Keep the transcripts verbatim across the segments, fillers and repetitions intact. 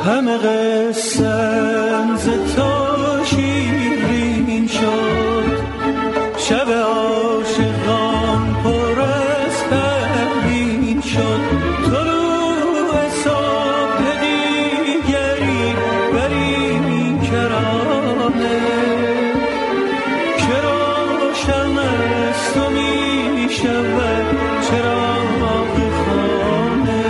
همه قسم ز تو شیرین شد، شب عاشقان پر از پروین شد. طلوع صبح دیگری بر این کرانه، که روشن از تو می شود چراغ خانه.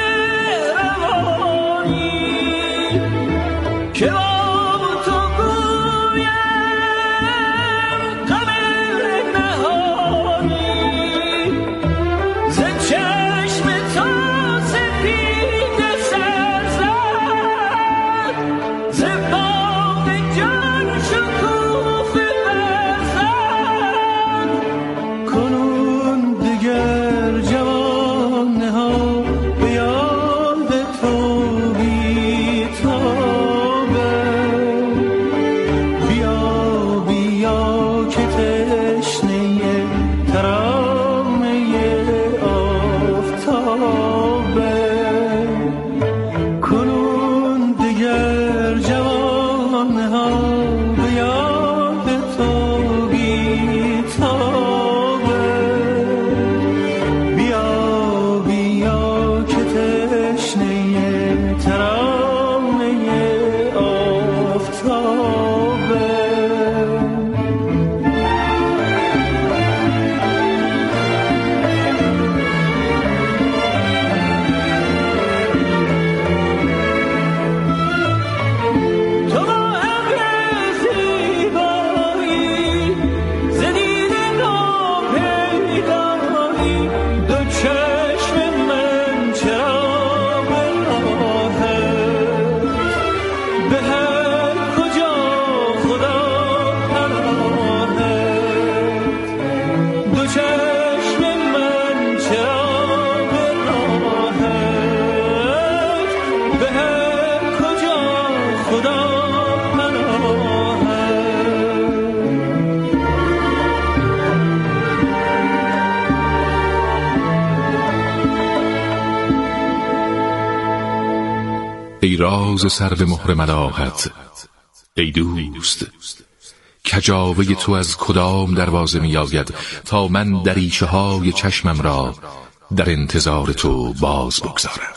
که با تو ای راز سر به مهر ملاحت، ای دوست کجاوه تو از کدام دروازه می آید تا من دریچه های چشمم را در انتظار تو باز بگذارم.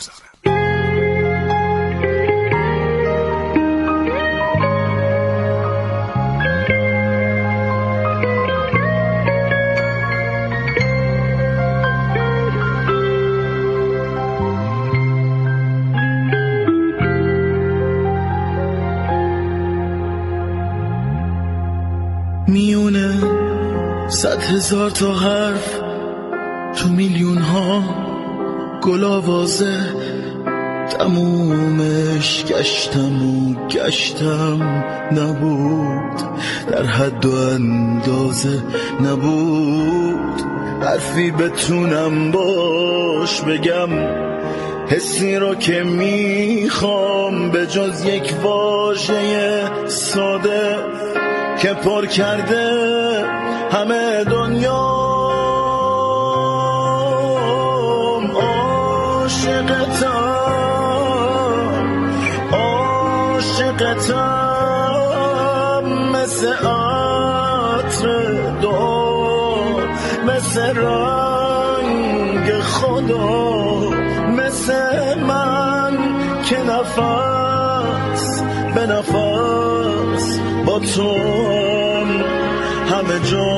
میونه صد هزار تا حرف تو میلیون ها گل آوازه، تمومش گشتم و گشتم نبود، در حد و اندازه نبود، حرفی بتونم باش بگم حسی رو که میخوام، به جز یک واژه ساده که پر کرده همه دنیام. عاشقتم عاشقتم مثل عطر دو، مثل رنگ خدا، مثل من که نفس به نفس با تو همه جا.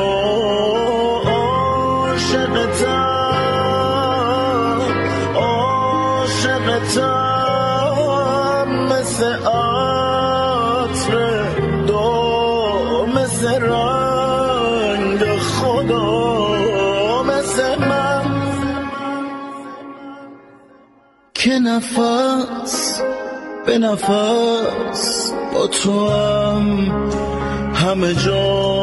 عاشقتم عاشقتم مثل عطر دو، مثل رنگ خدا، مثل من که نفس به نفس با تو هم همه جا.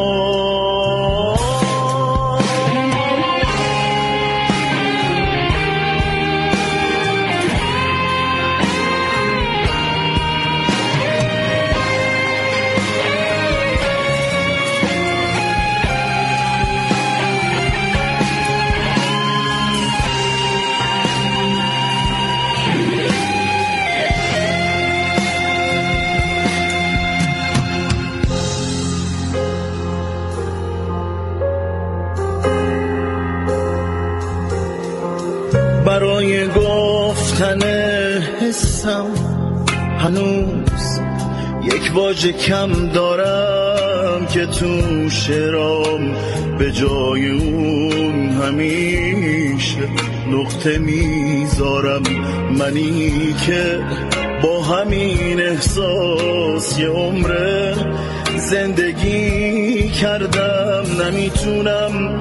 برای گفتن حسم هنوز یک واژه کم دارم که تو شعرام به جای اون همیشه نقطه میذارم. منی که با همین احساس یه عمره زندگی کردم، نمیتونم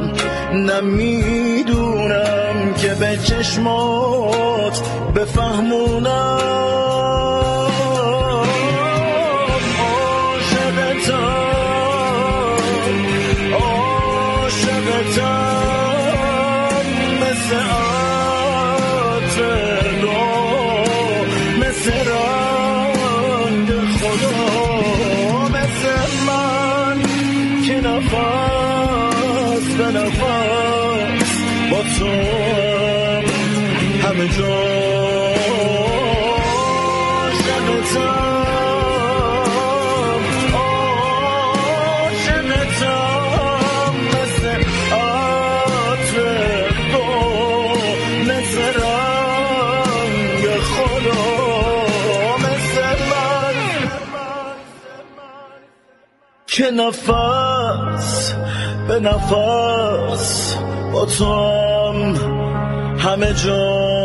نمیدونم که به چشمات بفهمونم. عاشقتم عاشقتم مثل عطر دو، مثل رنگ خدا، مثل من که نفس به نفس با تو همه جا. عاشقتم مثل عطر دو، مثل رنگ خدا، مثل من که نفس به نفس با تو هم همه جا.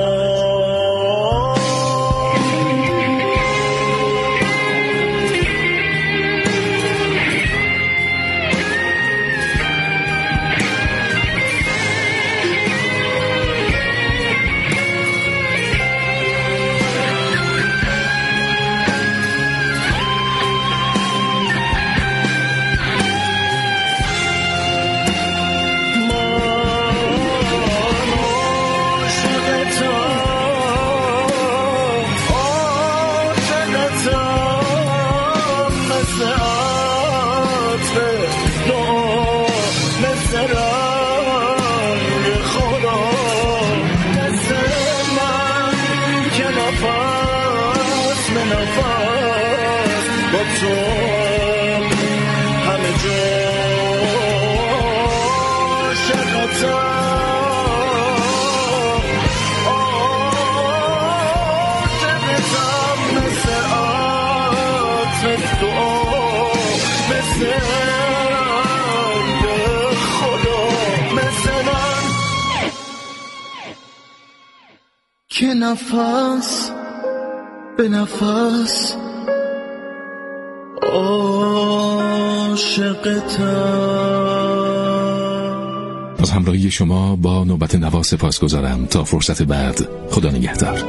با تو همه جا عاشقتم عاشقتم مثل عطر دعا مثل خدا مثل من که نفس به نفس عاشقتم. از همراهی شما با نوبت نوا سپاس گذارم. تا فرصت بعد، خدا نگهدار.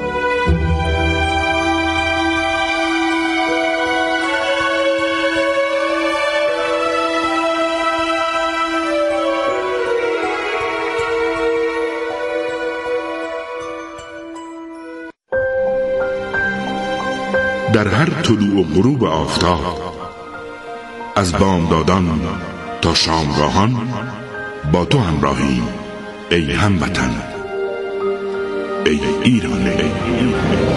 در هر طلوع و غروب آفتاب، از بامدادان تا شامگاهان، با تو همراهیم ای هموطن، ای ایران، ای ایران.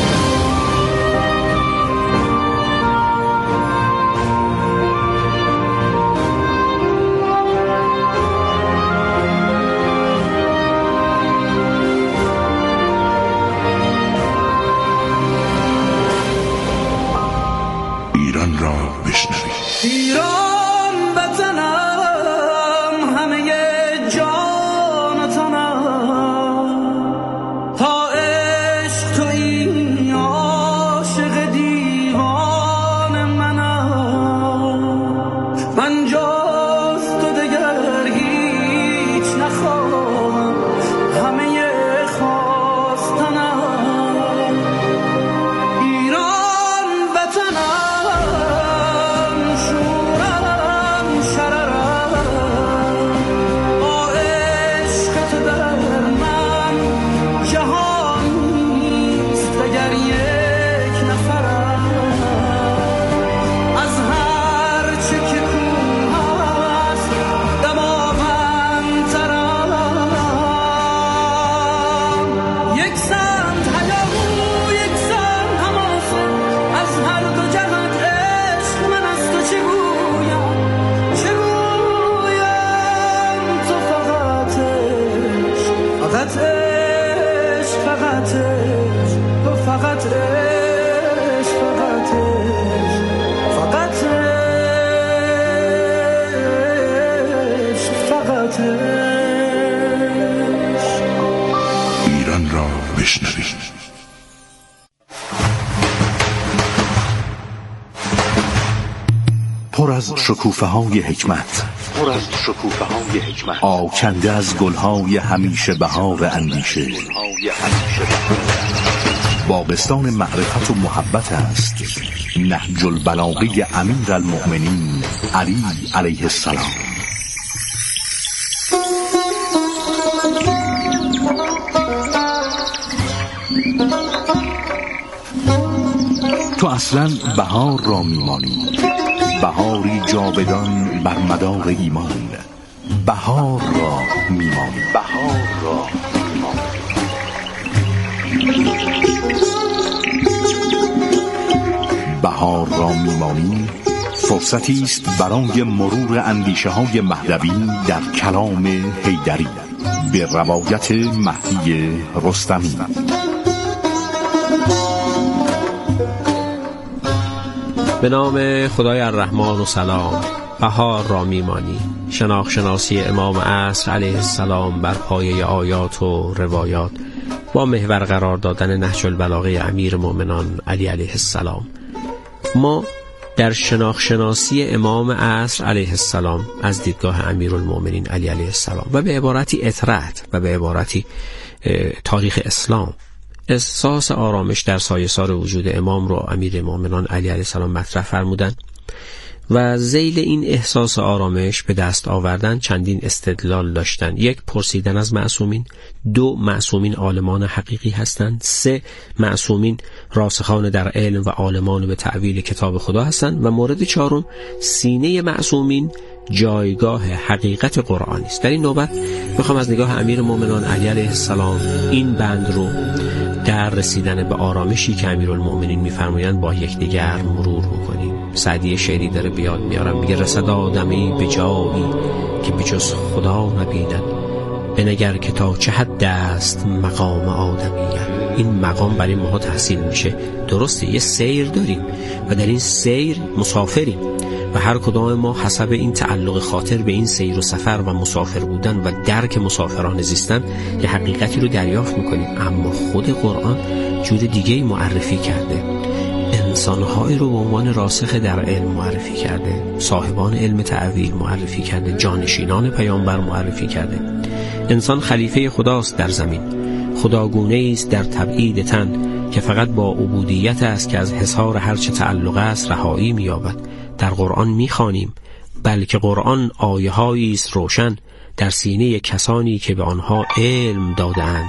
ایران را بشنوید. ایران وطنم، همه جان و تنم، تا عشق تویی عاشق دیوان منم. من جز تو دگر هیچ نخواهم، همه خواستنم. ایران وطنم، ایران را بشنوید. پر از شکوفه های حکمت، پر از شکوفه های حکمت، آکنده از گلهای همیشه بهار اندیشه. باغستان معرفت و محبت است نهج البلاغه امیر المؤمنین علی علیه السلام. تو اصلا بهار را میمانی، بهاری جاودان بر مدار ایمان. بهار را میمانی، بهار را میمانی. بهار را میمانی فرصتی است برای مرور اندیشه های مهدوی در کلام حیدری به روایت مهدی رستمی. به نام خدای الرحمن و سلام. بهار را میمانی، شناخت شناسی امام عصر علیه السلام بر پایه آیات و روایات، با محور قرار دادن نهج البلاغه امیر مومنان علی علیه السلام. ما در شناخت شناسی امام عصر علیه السلام از دیدگاه امیرالمومنین علی علیه السلام و به عبارتی اطرت و به عبارتی تاریخ اسلام، احساس آرامش در سایه‌سار وجود امام رو امیر مومنان علی علیه السلام مطرح فرمودند و ذیل این احساس آرامش به دست آوردن چندین استدلال داشتند. یک، پرسیدن از معصومین. دو، معصومین عالمان حقیقی هستند. سه، معصومین راسخان در علم و عالمان به تعویل کتاب خدا هستند. و مورد چهارم، سینه معصومین جایگاه حقیقت قرآنی است. در این نوبت میخوام از نگاه امیر مومنان علی علیه السلام این بند رو در رسیدن به آرامشی که امیرالمؤمنین می‌فرمایند با یکدیگر مرور می‌کنیم. سعدی شعری داره بیاد میارم، میگه رسد آدمی به جایی که به جز خدا نبیند، بنگر که تا چه حد است مقام آدمیت. این مقام برای ما تحصیل میشه. درسته یه سیر داریم و در این سیر مسافریم و هر کدام ما حسب این تعلق خاطر به این سیر و سفر و مسافر بودن و درک مسافران زیستن یه حقیقتی رو دریافت میکنیم. اما خود قرآن جور دیگه معرفی کرده، انسانهایی رو به عنوان راسخ در علم معرفی کرده، صاحبان علم تعویل معرفی کرده، جانشینان پیامبر معرفی کرده. انسان خلیفه خداست در زمین، خداگونه است در تبعید تن که فقط با عبودیت است که از حصار هرچه تعلق است رهایی می‌یابد. در قرآن می‌خوانیم بلکه قرآن آیه‌هایی است روشن در سینه کسانی که به آنها علم داده‌اند.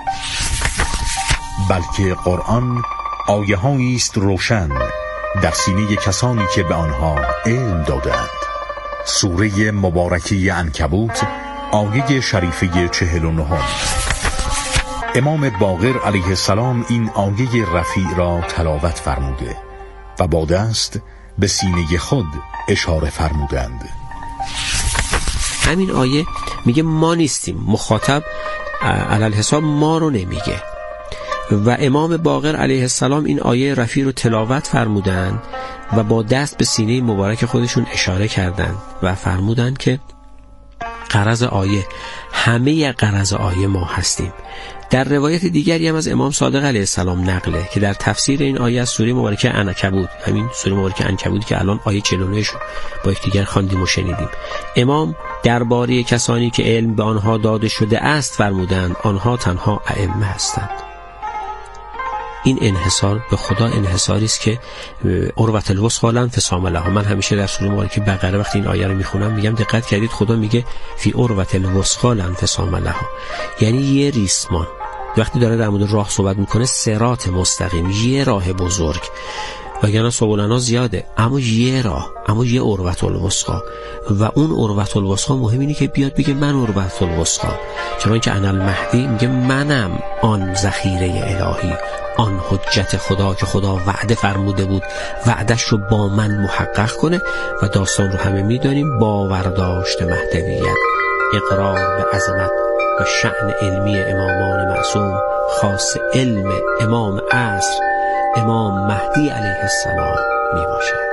بلکه قرآن آیه‌هایی است روشن در سینه کسانی که به آنها علم داده‌اند. سوره مبارکه عنکبوت آیه شریفه چهل و نهم. امام باقر علیه السلام این آیه رفیع را تلاوت فرموده و با دست به سینه خود اشاره فرمودند. همین آیه میگه ما نیستیم، مخاطب علل حساب ما رو نمیگه و امام باقر علیه السلام این آیه رفیع رو تلاوت فرمودند و با دست به سینه مبارک خودشون اشاره کردند و فرمودند که غرض آیه همه غرض آیه ما هستیم. در روایت دیگری هم از امام صادق علیه السلام نقله که در تفسیر این آیه از سوره مبارکه عنکبوت، همین سوره مبارکه عنکبوت که الان آیه چهل و نه شو با یکدیگر خواندیم و شنیدیم، امام درباره کسانی که علم به آنها داده شده است فرمودند آنها تنها ائمه هستند. این انحصار به خدا انحصاری است که عروة الوثقی لا انفصام لها. من همیشه در سوره مبارکه بقره وقتی این آیه رو میخونم میگم دقت کردید خدا میگه فی عروة الوثقی لا انفصام لها، یعنی یه ریسمان. وقتی داره در مورد راه صحبت میکنه صراط مستقیم، یه راه بزرگ، وگرنه سبلنا زیاده اما یه راه، اما یه عروة الوثقی. و اون عروة الوثقی مهم اینه که بیاد بگه من عروة الوثقی، چون که انا المهدی میگه منم آن ذخیره الهی، آن حجت خدا که خدا وعده فرموده بود وعدش رو با من محقق کنه. و داستان رو همه میدانیم، باورداشت مهدویت، اقرار به عظمت و شأن علمی امامان معصوم، خاص علم امام عصر امام مهدی علیه السلام می باشد.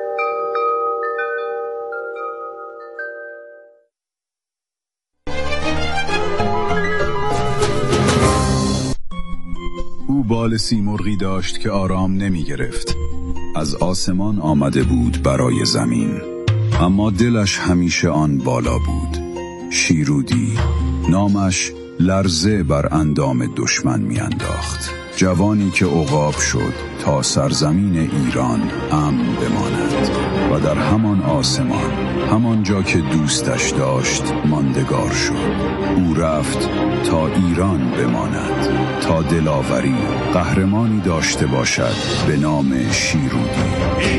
او بال سیمرغی داشت که آرام نمی گرفت. از آسمان آمده بود برای زمین، اما دلش همیشه آن بالا بود. شیرودی نامش لرزه بر اندام دشمن می انداخت. جوانی که عقاب شد تا سرزمین ایران امن بماند و در همان آسمان، همان جا که دوستش داشت ماندگار شد. او رفت تا ایران بماند، تا دلاوری قهرمانی داشته باشد به نام شیرودی،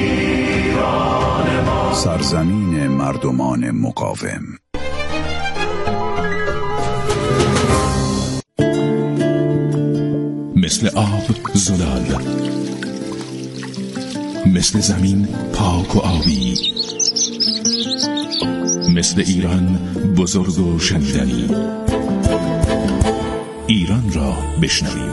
سرزمین مردمان مقاوم. مثل آب زلال، مثل زمین پاک و آبی، مثل ایران بزرگ و شنیدنی. ایران را بشنویم.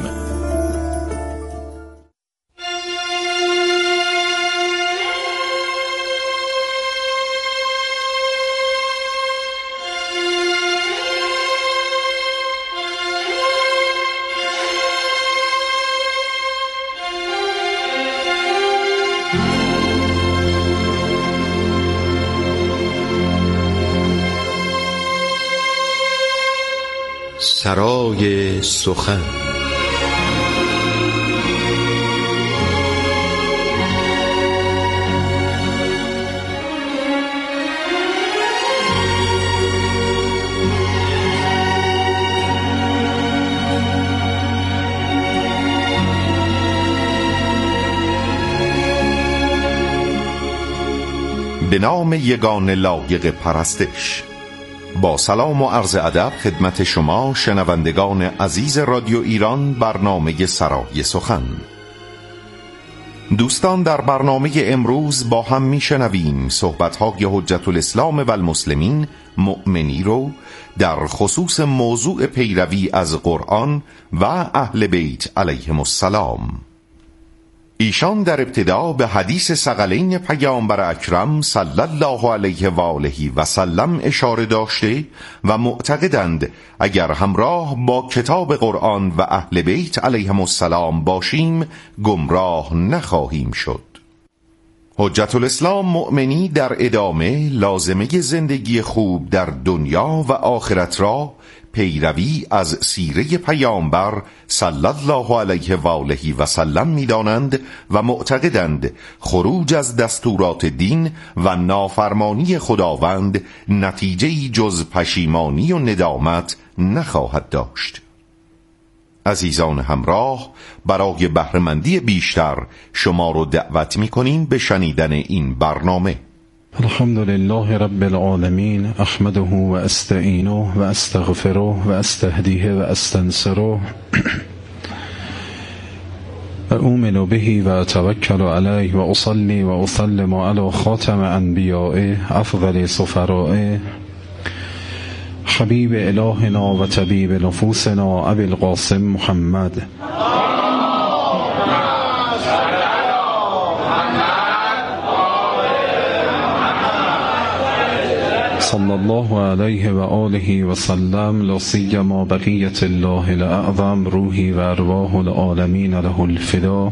سرای سخن. به نام یگان لایق پرستش، با سلام و عرض ادب خدمت شما شنوندگان عزیز رادیو ایران، برنامه سرای سخن. دوستان، در برنامه امروز با هم می شنویم صحبت‌های حجت الاسلام و المسلمین مؤمنی رو در خصوص موضوع پیروی از قرآن و اهل بیت علیهم السلام. ایشان در ابتدا به حدیث ثقلین پیامبر اکرم صلی الله علیه و آله و سلم اشاره داشته و معتقدند اگر همراه با کتاب قرآن و اهل بیت علیهم السلام باشیم گمراه نخواهیم شد. حجت الاسلام مؤمنی در ادامه لازمه زندگی خوب در دنیا و آخرت را پیروی از سیره پیامبر صلی الله علیه و آله و سلم می‌دانند و معتقدند خروج از دستورات دین و نافرمانی خداوند نتیجه‌ای جز پشیمانی و ندامت نخواهد داشت. عزیزان همراه، برای بهره‌مندی بیشتر شما رو دعوت می‌کنیم به شنیدن این برنامه. الحمد لله رب العالمین، احمده و استعینه و استغفره و استهدیه و استنصره و اؤمن به و اتوکل علیه و اصلی و اسلم علی خاتم انبیاء افضل سفراء حبیب الهنا و طبیب نفوسنا ابی القاسم محمد صلی الله علیه و آله و سلم، لا سیما بقیت الله الاعظم روحی و ارواح العالمین له الفدا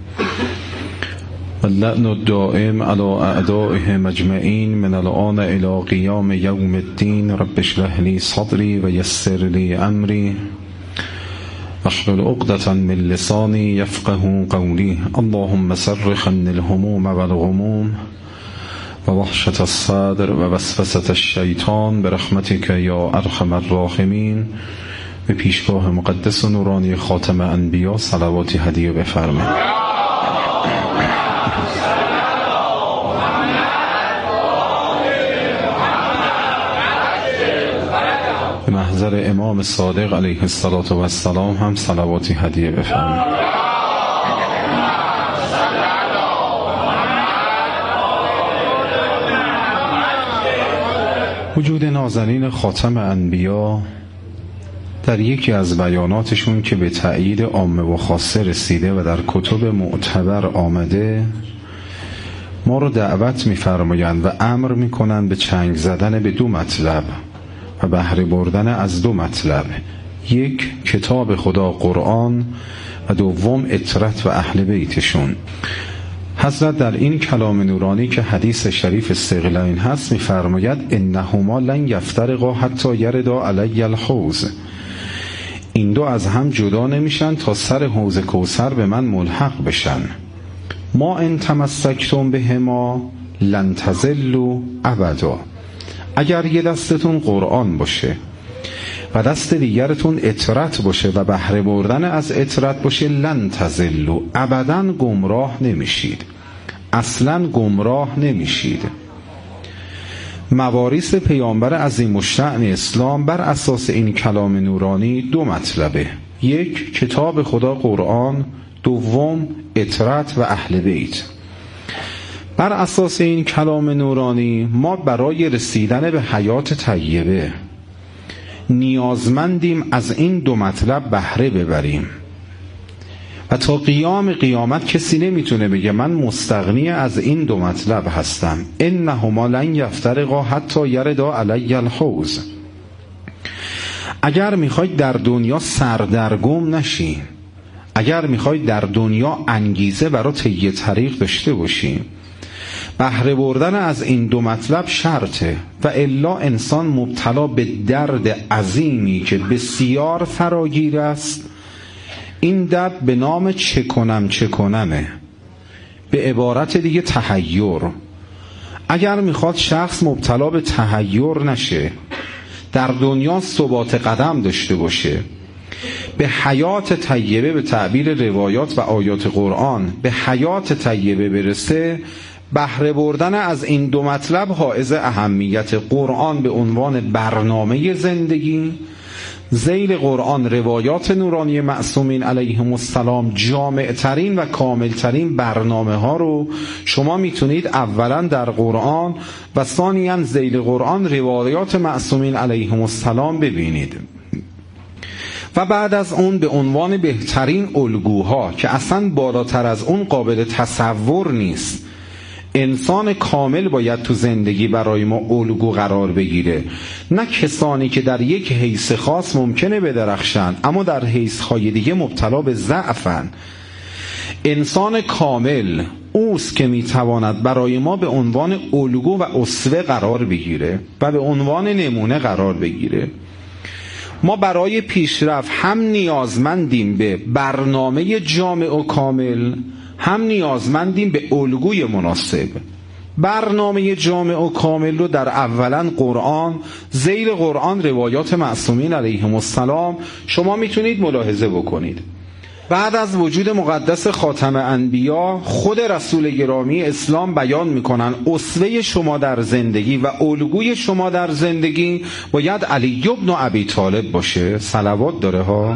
و اللعن الدائم علی اعدائه مجمعین من الآن الی قیام یوم الدین. رب اشرح لی صدری و یسر لی امری واحلل عقدة من لسانی یفقهوا قولی. اللهم صرف عني الهموم والغموم و وحشت الصدر و وسوسة الشیطان برحمتک یا ارحم الراحمین. به پیشگاه مقدس و نورانی خاتم انبیا صلواتی هدیه بفرمایید. به محضر امام صادق علیه السلام هم صلواتی هدیه بفرمایید. وجود نازنین خاتم انبیا در یکی از بیاناتشون که به تأیید عامه و خاصه رسیده و در کتب معتبر آمده، ما رو دعوت می‌فرمایند و امر می‌کنند به چنگ زدن به دو مطلب و بهره بردن از دو مطلب: یک، کتاب خدا قرآن و دوم اطرت و اهل بیتشون. حضرت در این کلام نورانی که حدیث شریف ثقلین هست می‌فرماید انهما لن یفترقا حتی یردا علی الحوض. این دو از هم جدا نمیشن تا سر حوض کوثر به من ملحق بشن. ما ان تمسکتم بهما لن تضلوا ابدا. اگر یه دستتون قرآن باشه و دست دیگرتون اطرت باشه و بهره بردن از اطرت باشه، لن تضلوا، ابدا گمراه نمیشید، اصلا گمراه نمیشید. مواریث پیامبر عظیم الشأن اسلام بر اساس این کلام نورانی دو مطلبه: یک، کتاب خدا قرآن، دوم اطرت و اهل بیت. بر اساس این کلام نورانی ما برای رسیدن به حیات طیبه نیازمندیم از این دو مطلب بهره ببریم و تا قیام قیامت کسی نمیتونه بگه من مستغنی از این دو مطلب هستم. انهما لن یفترقا حتی یردا علی الحوض. اگر میخواید در دنیا سردرگم نشین، اگر میخواید در دنیا انگیزه برای طی طریق داشته باشین، بهره بردن از این دو مطلب شرطه و الا انسان مبتلا به درد عظیمی که بسیار فراگیر است. این درد به نام چه کنم چه کنمه، به عبارت دیگه تحیر. اگر میخواد شخص مبتلا به تحیر نشه، در دنیا ثبات قدم داشته باشه، به حیات طیبه به تعبیر روایات و آیات قرآن به حیات طیبه برسه، بهره بردن از این دو مطلب حائز اهمیت. قرآن به عنوان برنامه زندگی، ذیل قرآن روایات نورانی معصومین علیهم السلام، جامع ترین و کامل ترین برنامه ها رو شما میتونید اولا در قرآن و ثانیاً ذیل قرآن روایات معصومین علیهم السلام ببینید. و بعد از اون به عنوان بهترین الگوها که اصلا بالاتر از اون قابل تصور نیست، انسان کامل باید تو زندگی برای ما الگو قرار بگیره، نه کسانی که در یک حیث خاص ممکنه بدرخشن اما در حیث های دیگه مبتلا به ضعفن. انسان کامل اوست که میتواند برای ما به عنوان الگو و اسوه قرار بگیره و به عنوان نمونه قرار بگیره. ما برای پیشرفت هم نیازمندیم به برنامه جامع و کامل، هم نیازمندیم به الگوی مناسب. برنامه جامع و کامل رو در اولا قرآن، ذیل قرآن روایات معصومین علیهم السلام شما میتونید ملاحظه بکنید. بعد از وجود مقدس خاتم انبیا، خود رسول گرامی اسلام بیان میکنن اسوه شما در زندگی و الگوی شما در زندگی باید علی بن ابی طالب باشه. صلوات داره ها.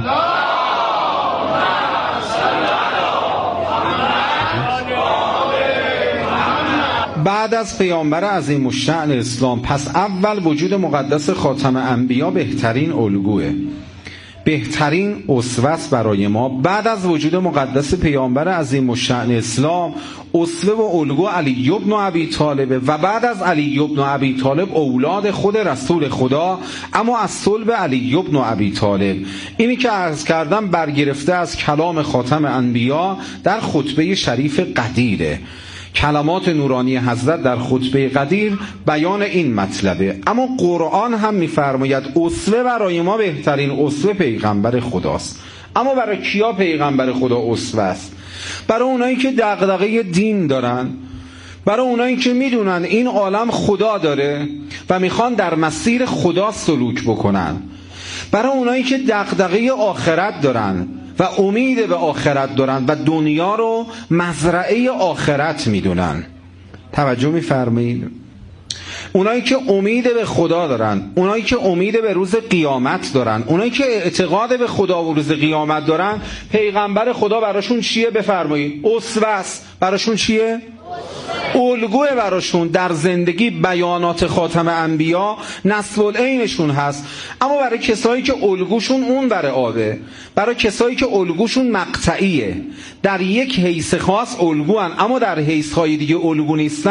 بعد از پیامبر عظیم الشأن اسلام، پس اول وجود مقدس خاتم انبیا بهترین الگوه، بهترین اسوه برای ما. بعد از وجود مقدس پیامبر عظیم الشأن اسلام، اسوه و الگو علی بن ابی طالب و بعد از علی بن ابی طالب اولاد خود رسول خدا، اما از صلب علی بن ابی طالب. اینی که عرض کردم برگرفته از کلام خاتم انبیا در خطبه شریف قدیره. کلمات نورانی حضرت در خطبه قدیر بیان این مطلبه. اما قرآن هم می‌فرماید اسوه برای ما بهترین اسوه پیغمبر خداست. اما برای کیا پیغمبر خدا اسوه است؟ برای اونایی که دغدغه دین دارن، برای اونایی که میدونن این عالم خدا داره و میخوان در مسیر خدا سلوک بکنن، برای اونایی که دغدغه آخرت دارن و امید به آخرت دارن و دنیا رو مزرعه آخرت میدونن. توجه میفرمایید؟ اونایی که امید به خدا دارن، اونایی که امید به روز قیامت دارن، اونایی که اعتقاد به خدا و روز قیامت دارن، پیغمبر خدا براشون چیه؟ بفرمایید. اسوه است. براشون چیه؟ الگوه. براشون در زندگی بیانات خاتم انبیا نصب العینشون هست. اما برای کسایی که الگوشون اون بر آبه، برای کسایی که الگوشون مقطعیه، در یک حیث خاص الگوان اما در حیث های دیگه الگو نیستن،